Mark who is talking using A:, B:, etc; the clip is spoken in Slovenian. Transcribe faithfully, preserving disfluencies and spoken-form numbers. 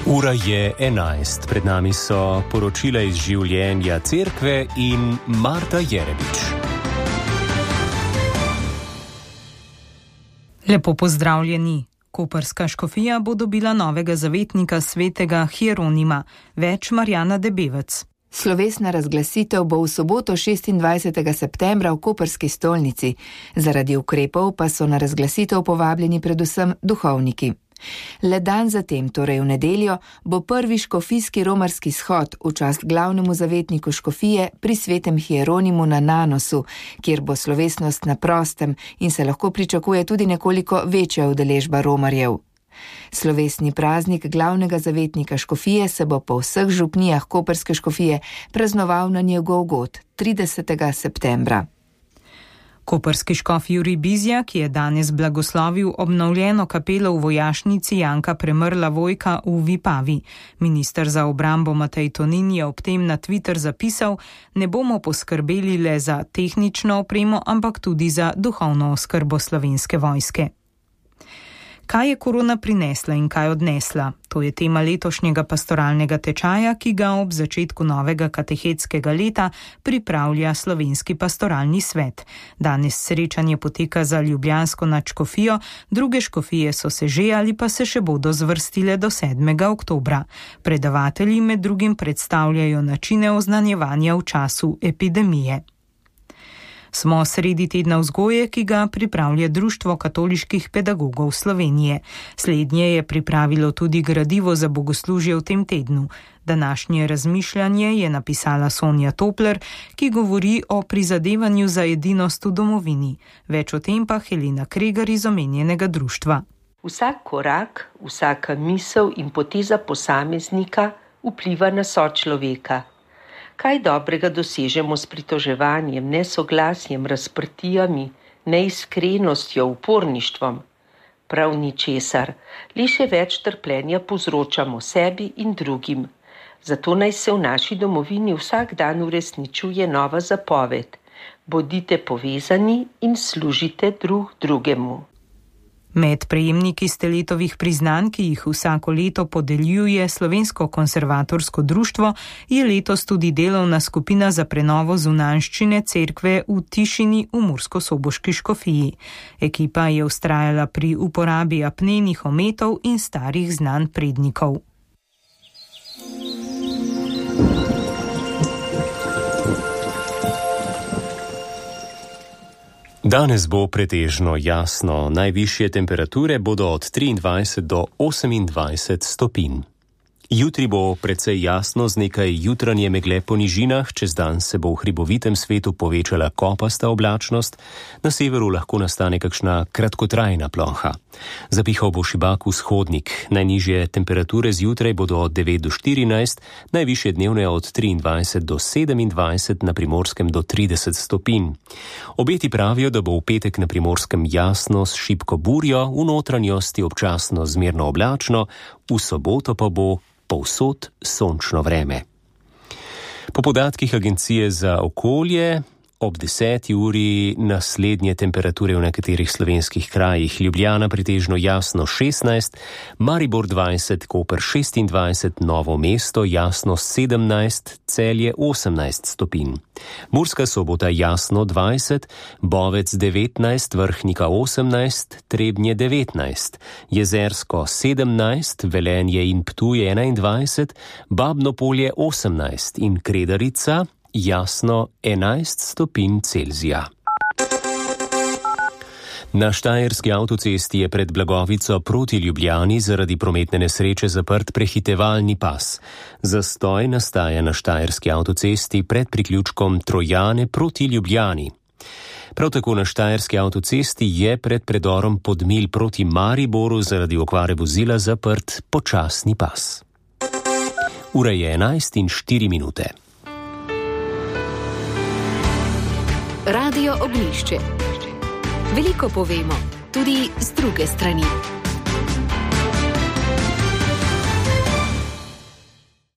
A: Ura je enajst, pred nami so poročila iz življenja cerkve in Marta Jerebič.
B: Lepo pozdravljeni. Koprska škofija bo dobila novega zavetnika svetega Hieronima, več Marjana Debevec.
C: Slovesna razglasitev bo v soboto šestindvajsetega septembra v koprski stolnici. Zaradi ukrepov pa so na razglasitev povabljeni predvsem duhovniki. Le dan zatem, torej v nedeljo, bo prvi škofijski romarski shod v čast glavnemu zavetniku škofije pri svetem Hieronimu na Nanosu, kjer bo slovesnost na prostem in se lahko pričakuje tudi nekoliko večja udeležba romarjev. Slovesni praznik glavnega zavetnika škofije se bo po vseh župnijah koprske škofije praznoval na njegov god, tridesetega septembra.
B: Koprski škof Jurij Bizjak je danes blagoslovil obnovljeno kapelo v vojašnici Janka Premrla Vojka v Vipavi. Minister za obrambo Matej Tonin je ob tem na Twitter zapisal: "Ne bomo poskrbeli le za tehnično opremo, ampak tudi za duhovno oskrbo Slovenske vojske." Kaj je korona prinesla in kaj odnesla? To je tema letošnjega pastoralnega tečaja, ki ga ob začetku novega katehetskega leta pripravlja Slovenski pastoralni svet. Danes srečanje poteka za ljubljansko nadškofijo, druge škofije so se že ali pa se še bodo zvrstile do sedmega oktobra. Predavatelji med drugim predstavljajo načine oznanjevanja v času epidemije. Smo sredi tedna vzgoje, ki ga pripravlja Društvo katoliških pedagogov Slovenije. Slednje je pripravilo tudi gradivo za bogoslužje v tem tednu. Današnje razmišljanje je napisala Sonja Topler, ki govori o prizadevanju za edinost v domovini. Več o tem pa Helena Kregar iz omenjenega društva.
D: Vsak korak, vsaka misel in poteza posameznika vpliva na sočloveka. Kaj dobrega dosežemo s pritoževanjem, nesoglasjem, razprtijami, neiskrenostjo, uporništvom? Prav ničesar, le še več trpljenja povzročamo sebi in drugim. Zato naj se v naši domovini vsak dan uresničuje nova zapoved: bodite povezani in služite drug drugemu.
B: Med prejemniki Steletovih priznanj, ki jih vsako leto podeljuje Slovensko konservatorsko društvo, je letos tudi delovna skupina za prenovo zunanjščine cerkve v Tišini v Murskosoboški škofiji. Ekipa je vztrajala pri uporabi apnenih ometov in starih znanj prednikov.
A: Danes bo pretežno jasno, najvišje temperature bodo od triindvajset do osemindvajset stopinj. Jutri bo precej jasno z nekaj jutranje megle po nižinah, čez dan se bo v hribovitem svetu povečala kopasta oblačnost, na severu lahko nastane kakšna kratkotrajna ploha. Zapihal bo šibak vzhodnik, najnižje temperature zjutraj bodo od devet do štirinajst, najvišje dnevne od triindvajset do sedemindvajset, na Primorskem do trideset stopinj. Obeti pravijo, da bo v petek na Primorskem jasno s šibko burjo, v notranjosti občasno zmerno oblačno, v soboto pa bo povsod sončno vreme. Po podatkih Agencije za okolje ob deseti uri naslednje temperature v nekaterih slovenskih krajih: Ljubljana pretežno jasno šestnajst, Maribor dvajset, Koper šestindvajset, Novo mesto jasno sedemnajst, Celje osemnajst stopinj. Murska Sobota jasno dvajset, Bovec devetnajst, Vrhnika osemnajst, Trebnje devetnajst, Jezersko sedemnajst, Velenje in Ptuj enaindvajset, Babno Polje osemnajst in Kredarica jasno enajst stopinj Celzija. Na štajerski avtocesti je pred Blagovico proti Ljubljani zaradi prometne nesreče zaprt prehitevalni pas. Zastoj nastaja na štajerski avtocesti pred priključkom Trojane proti Ljubljani. Prav tako na štajerski avtocesti je pred predorom Podmilj proti Mariboru zaradi okvare vozila zaprt počasni pas. Ura je enajst in štiri minute.
E: Radio Oglišče. Veliko povemo, tudi z druge strani.